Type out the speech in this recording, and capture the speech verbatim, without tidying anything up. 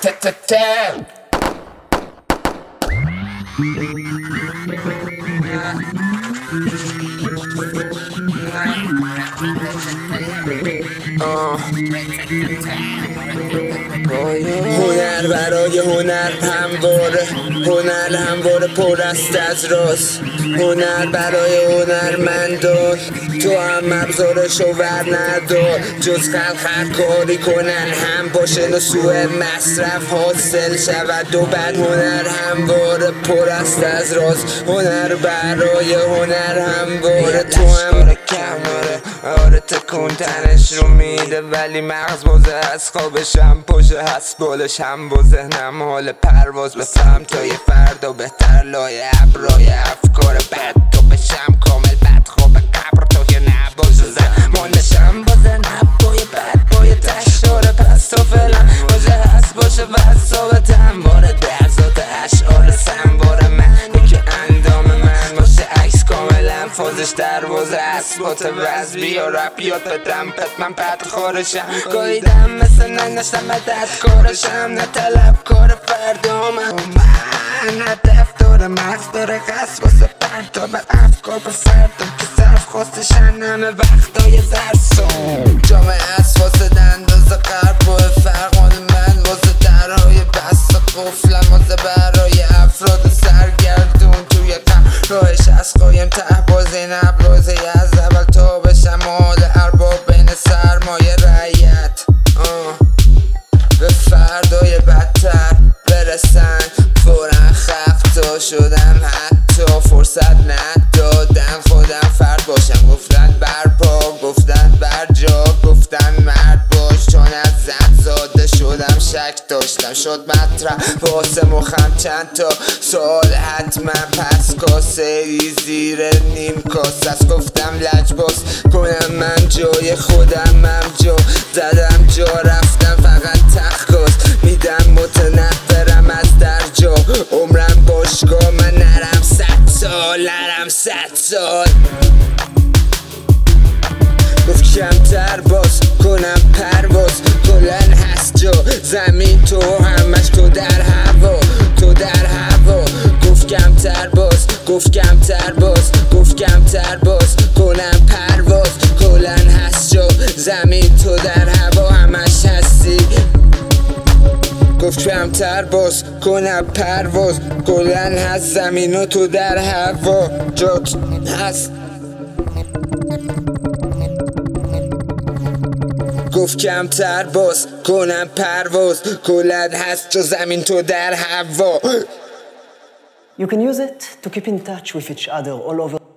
هنر برای هنر همواره، هنر همواره پر است از راست. هنر برای هنرمندان، تو هم ابزارشو ور ندار. جز خلق هر کاری کنن هم باشه و سوء مصرف حاصل شود و بعد هنر همواره پر است از راست. هنر برای هنر همواره، تو هم کماره آره تکون تنش رو میده ولی مغز بازه از خوابش هم پشه هست بالش هم با ذهنم حال پرواز بفهم تا یه فردا بهتر لایه ابرای افکار بد تو بشم کامل بد خواب قبر تو که نباشه زمانشم بازه نبای بد بای تشاره پس تا فعلا باشه هست باشه و ثابت همواره در ذات اشعار سنباره من که اندام من باشه عکس کاملا فازش دروازه اثبات وز بیا رپ یاد بدم پت من پت خارشم گاییدم مثل ننشتم مدد کارشم نه طلب کار فردا من نه دفتر مغز داره قصد واسه پرتا به افکار به فردا که صرف خواستشن همه وقتای زرسون جامعه از واسه دنداز قرب و فرقان من واسه درهای بست قفلم واسه برای افراد سرگردون توی راهش از قایم ته بازی نبرازه از اول تا بشم حال ارباب بین سرمایه رعیت به فردای بدتر برسن فورا خفتا شدم حتی فرصت ندادن خودم فرد باشم گفتن برپا گفتن برجا گفتن مرد باش چون از زن زاده شدم شک داشتم شد مطرح واسه مخم چند تا سوال حتما پس کاسه ای زیر نیم کاس از گفتم لجباز کنم من جای خودم هم جا زدم جا رفتم فقط تخکاس میدم متنفرم از در جا عمرم باشگاه من نرم صد سال نرم صد سال گفت کمتر باز کنم پرواز کلن هست جا زمین تو همش تو در هوا تو در هوا گفت کمتر باز گفت کمتر باز گفت کمتر باز کنم پرواز کلن هست جا زمین تو در هوا همش هستی گفت کمتر باز کنم پرواز کلن هست زمین و تو در هوا جات هست گفت کمتر باز کنم پرواز کلن هست تو زمین تو در هوا. You can use it to keep in touch with each other all over